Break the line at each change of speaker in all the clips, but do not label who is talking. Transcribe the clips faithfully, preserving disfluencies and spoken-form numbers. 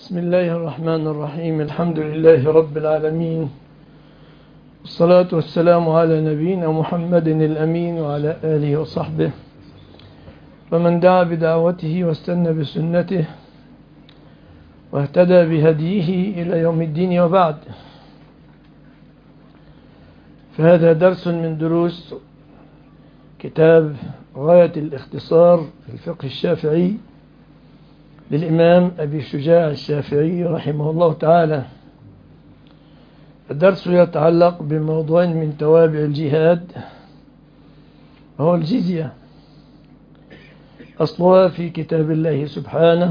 بسم الله الرحمن الرحيم. الحمد لله رب العالمين، والصلاة والسلام على نبينا محمد الأمين وعلى آله وصحبه ومن دعا بدعوته واستنى بسنته واهتدى بهديه إلى يوم الدين، وبعد. فهذا درس من دروس كتاب غاية الاختصار في الفقه الشافعي للإمام أبي شجاع الشافعي رحمه الله تعالى. الدرس يتعلق بموضوع من توابع الجهاد، وهو الجزية. أصلها في كتاب الله سبحانه: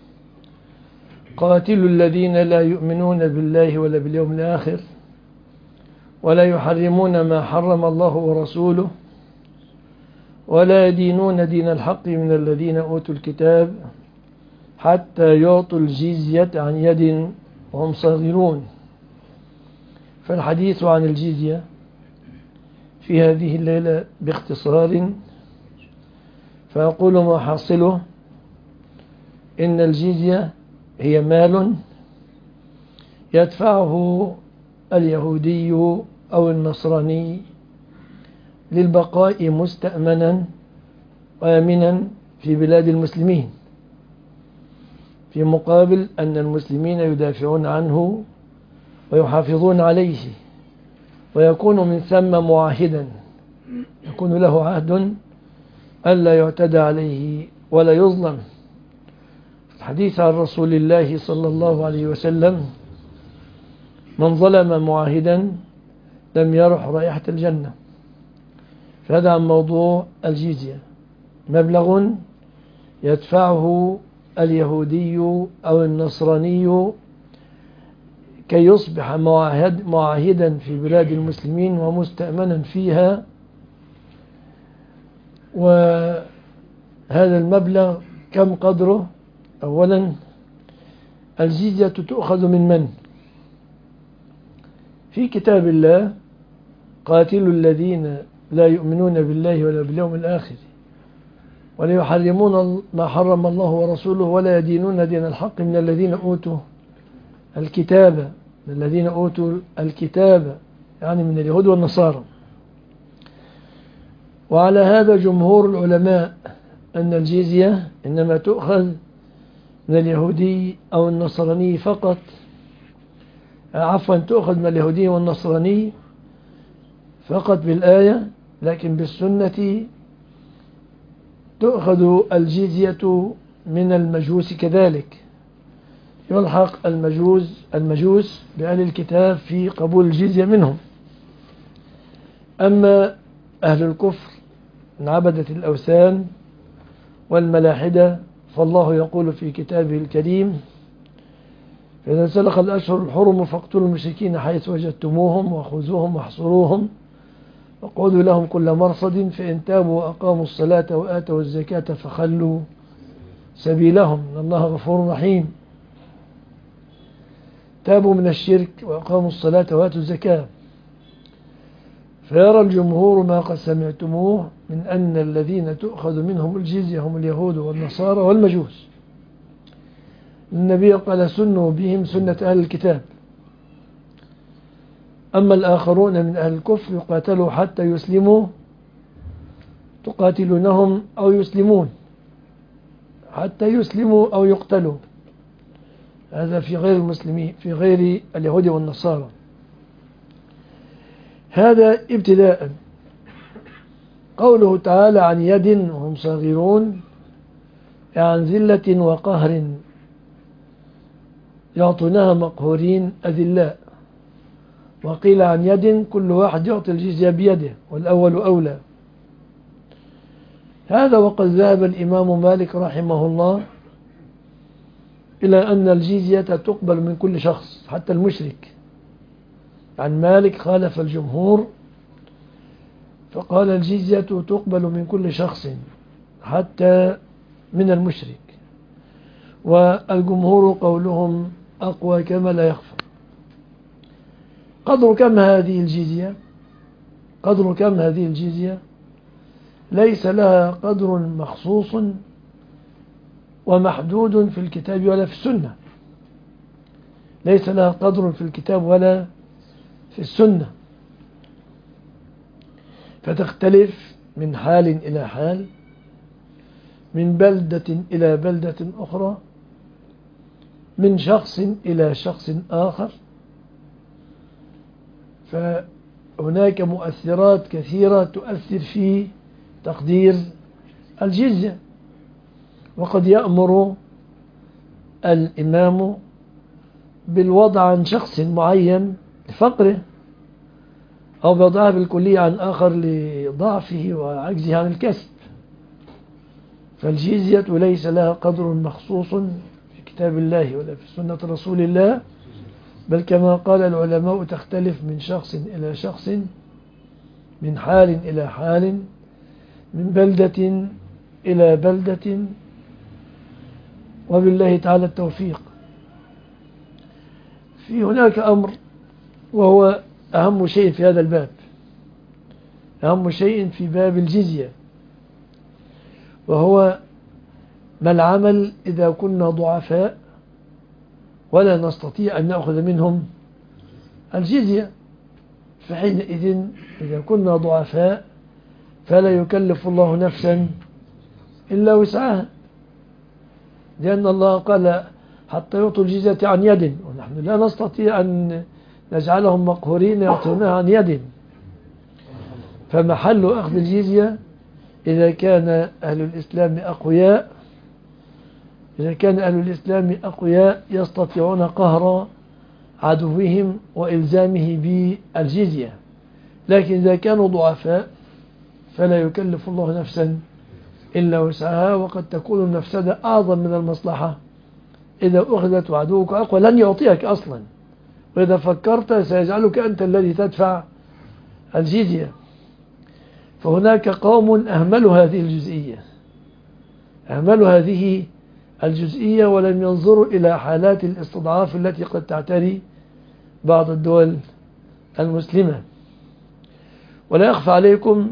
قاتلوا الذين لا يؤمنون بالله ولا باليوم الآخر ولا يحرمون ما حرم الله ورسوله ولا يدينون دين الحق من الذين أوتوا الكتاب حتى يعطوا الجزية عن يد وهم صاغرون. فالحديث عن الجزية في هذه الليلة باختصار، فأقول ما حاصله: إن الجزية هي مال يدفعه اليهودي أو النصراني للبقاء مستأمنا وآمنا في بلاد المسلمين، في مقابل أن المسلمين يدافعون عنه ويحافظون عليه، ويكون من ثم معاهدا، يكون له عهد ألا يعتدى عليه ولا يظلم. الحديث عن رسول الله صلى الله عليه وسلم: من ظلم معاهدا لم يرح رائحة الجنة. فهذا عن موضوع الجزية، مبلغ يدفعه اليهودي أو النصراني كي يصبح معاهد معاهدا في بلاد المسلمين ومستأمنا فيها. وهذا المبلغ كم قدره؟ أولا، الجزية تؤخذ من من؟ في كتاب الله: قاتلوا الذين لا يؤمنون بالله ولا باليوم الآخر ولا يحرمون ما حرم الله ورسوله ولا يدينون دين الحق من الذين أوتوا الكتاب من الذين أوتوا الكتاب يعني من اليهود والنصارى. وعلى هذا جمهور العلماء أن الجزية إنما تؤخذ من اليهودي أو النصراني فقط، عفوا تؤخذ من اليهودي والنصراني فقط بالآية، لكن بالسنة تؤخذ الجزية من المجوس كذلك. يلحق المجوس المجوس بأهل الكتاب في قبول الجزية منهم. أما أهل الكفر من عبدة الأوثان والملاحدة فالله يقول في كتابه الكريم: فإذا انسلخ الأشهر الحرم فاقتلوا المشركين حيث وجدتموهم وخذوهم واحصروهم وقعدوا لهم كل مرصد فإن تابوا وأقاموا الصلاة وآتوا الزكاة فخلوا سبيلهم إن الله غفور رحيم. تابوا من الشرك وأقاموا الصلاة وآتوا الزكاة. فيرى الجمهور ما قد سمعتموه من أن الذين تؤخذ منهم الجزية هم اليهود والنصارى والمجوس. النبي قال: سنوا بهم سنة أهل الكتاب. أما الآخرون من أهل الكفر يقاتلوا حتى يسلموا، تقاتلونهم أو يسلمون، حتى يسلموا أو يقتلوا. هذا في غير المسلمين، في غير اليهود والنصارى. هذا ابتداء. قوله تعالى: عن يد وهم صاغرون، عن ذلة وقهر يعطونها مقهورين أذلاء. وقيل عن يد كل واحد يعطي الجزية بيده، والأول أولى. هذا وقد ذهب الإمام مالك رحمه الله إلى أن الجزية تقبل من كل شخص حتى المشرك. عن مالك خالف الجمهور فقال: الجزية تقبل من كل شخص حتى من المشرك. والجمهور قولهم أقوى كما لا يخفى. قدر كم هذه الجزية؟ قدر كم هذه الجزية؟ ليس لها قدر مخصوص ومحدود في الكتاب ولا في السنة. ليس لها قدر في الكتاب ولا في السنة، فتختلف من حال إلى حال، من بلدة إلى بلدة أخرى، من شخص إلى شخص آخر. فهناك مؤثرات كثيرة تؤثر في تقدير الجزية. وقد يأمر الإمام بالوضع عن شخص معين لفقره، أو بيضعها بالكلية عن آخر لضعفه وعجزه عن الكسب. فالجزية ليس لها قدر مخصوص في كتاب الله ولا في سنة رسول الله، بل كما قال العلماء تختلف من شخص إلى شخص، من حال إلى حال، من بلدة إلى بلدة، وبالله تعالى التوفيق. في هناك أمر وهو أهم شيء في هذا الباب، أهم شيء في باب الجزية، وهو ما العمل إذا كنا ضعفاء ولا نستطيع أن نأخذ منهم الجزية. فحينئذ إذا كنا ضعفاء فلا يكلف الله نفسا إلا وسعها، لأن الله قال حتى يعطوا الجزية عن يد، ونحن لا نستطيع أن نجعلهم مقهورين يعطونها عن يد. فمحل أخذ الجزية إذا كان أهل الإسلام أقوياء، إذا كان أهل الإسلام أقوياء يستطيعون قهر عدوهم وإلزامه بالجزية. لكن إذا كانوا ضعفاء فلا يكلف الله نفسا إلا وسعها، وقد تكون المفسدة أعظم من المصلحة. إذا أخذت وعدوك أقوى لن يعطيك أصلا، وإذا فكرت سيجعلك أنت الذي تدفع الجزية. فهناك قوم أهملوا هذه الجزئية، أهملوا هذه الجزئية ولم ينظروا إلى حالات الاستضعاف التي قد تعتري بعض الدول المسلمة. ولا يخفى عليكم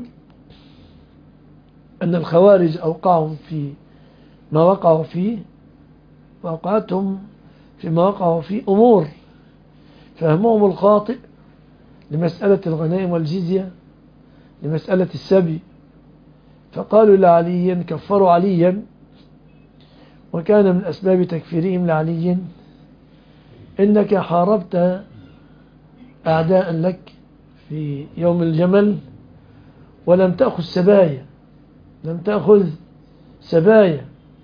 أن الخوارج أوقعهم في ما وقعوا فيه، وأوقعتهم فيما وقعوا فيه أمور فهمهم الخاطئ لمسألة الغنائم والجزية، لمسألة السبي. فقالوا لعلي، كفروا عليا، وكان من أسباب تكفيرهم لعلي إنك حاربت أعداء لك في يوم الجمل ولم تأخذ سبايا، لم تأخذ سبايا.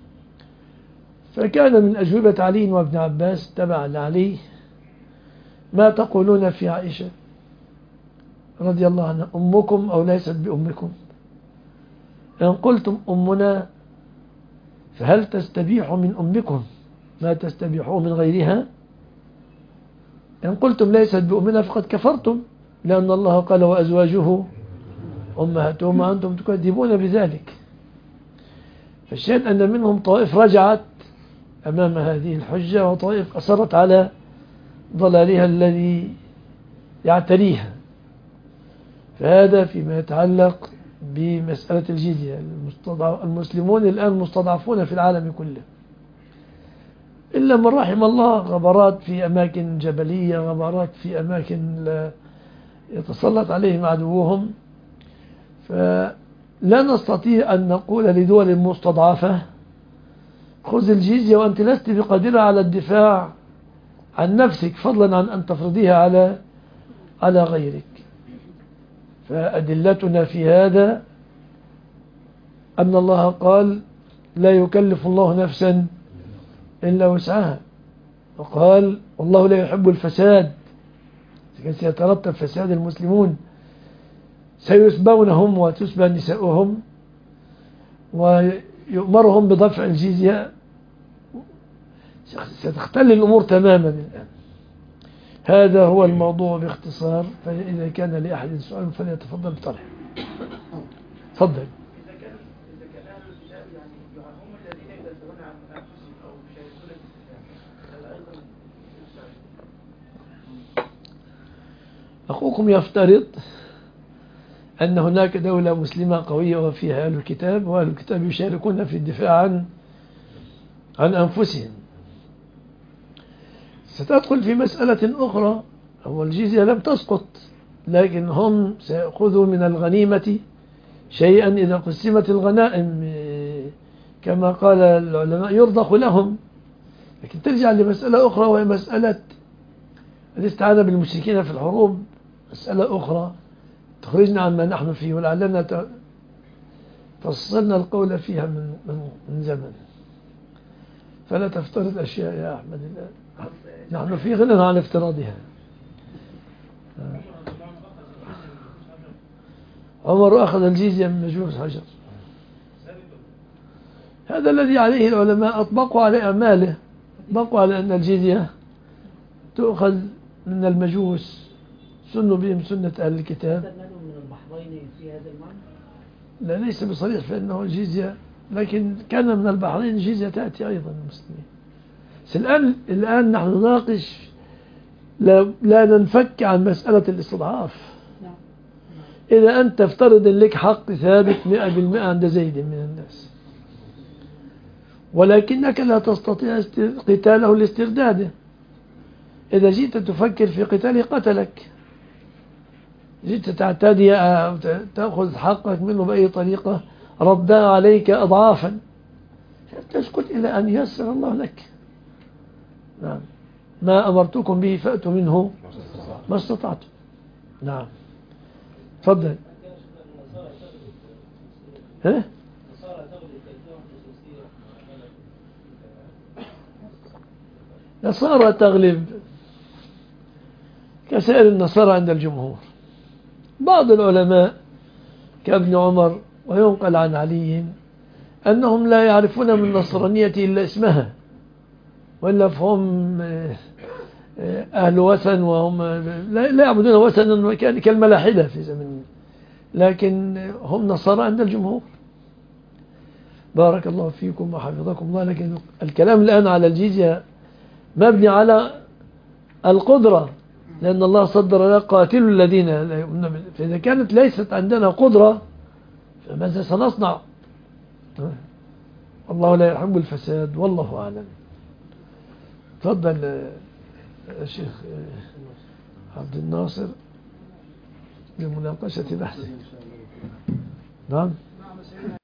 فكان من أجوبة علي وابن عباس تبع لعلي: ما تقولون في عائشة رضي الله عنها، أمكم أو ليست بأمكم؟ إن قلتم أمنا فهل تستبيح من أمكم ما تستبيحوا من غيرها؟ إن قلتم ليست بأمنا فقد كفرتم، لأن الله قال وأزواجه أمهاتهم وأنتم تكذبون بذلك. فالشاهد أن منهم طائف رجعت أمام هذه الحجة، وطائف أصرت على ضلالها الذي يعتريها. فهذا فيما يتعلق بمسألة الجزية. المسلمون الآن مستضعفون في العالم كله، إلا من رحم الله، غبرات في أماكن جبلية، غبرات في أماكن لا يتسلط عليهم عدوهم. فلا نستطيع أن نقول لدول مستضعفة خذ الجزية وأنت لست بقادرة على الدفاع عن نفسك، فضلا عن أن تفرضيها على على غيرك. فأدلتنا في هذا أن الله قال لا يكلف الله نفسا إلا وسعها، وقال والله لا يحب الفساد، سيترتب فساد المسلمون، سيسبونهم وتسبى نساؤهم ويؤمرهم بدفع الجزية، ستختل الأمور تماما الآن. هذا هو الموضوع باختصار. فإذا كان لأحد سؤال فليتفضل بطرح. تفضل.
إذا كان إذا كان أهل الكتاب يعني هم الذين يدافعون عن أنفسهم أو يشاركون الإسلام، هل أيضا
أخوكم يفترض أن هناك دولة مسلمة قوية وفيها أهل الكتاب، وأهل الكتاب يشاركون في الدفاع عن عن أنفسهم. ستدخل في مسألة أخرى. هو الجزية لم تسقط، لكن هم سيأخذوا من الغنيمة شيئا إذا قسمت الغنائم كما قال العلماء يرضخ لهم. لكن ترجع لمسألة أخرى، وهي مسألة الاستعانة بالمشركين في الحروب، مسألة أخرى تخرجنا عما نحن فيه، ولعلنا فصلنا القول فيها من, من, من زمن. فلا تفترض أشياء يا أحمد الآن، نحن في غنى عن افتراضها. عمر أخذ الجزية من مجوس حجر، هذا الذي عليه العلماء أطبقوا على أعماله، أطبقوا على أن الجزية تؤخذ من المجوس، سنوا بهم سنة أهل الكتاب.
من البحرين في هذا المعنى؟
لا، ليس بصريح فإنه الجزية، لكن كان من البحرين الجزية تأتي أيضا المسلمين. بس الآن الآن نحن نناقش، لا, لا ننفك عن مسألة الاستضعاف. إذا أنت افترض لك حق ثابت مئة بالمئة عند زيد من الناس، ولكنك لا تستطيع قتاله لاسترداده، إذا جئت تفكر في قتاله قتلك، جئت تعتدي أو تأخذ حقك منه بأي طريقة ردها عليك أضعافا، تسكت إلى أن ييسر الله لك. نعم، ما أمرتكم به فأتوا منه ما استطعتم. نعم، تفضل. ها؟ نصارى تغلب كسائر النصارى عند الجمهور. بعض العلماء كابن عمر وينقل عن علي أنهم لا يعرفون من النصرانية إلا اسمها، وإلا فهم أهل وثن، وهم لا يعبدون وثنا كالملاحدة في زمن، لكن هم نصارى عند الجمهور. بارك الله فيكم وحفظكم الله. لكن الكلام الآن على الجزية مبني على القدرة، لأن الله صدر قاتلوا الذين لا يؤمنون. فإذا كانت ليست عندنا قدرة فماذا سنصنع؟ الله لا يحب الفساد، والله أعلم. تفضل الشيخ عبد الناصر لمناقشة بحثه. نعم.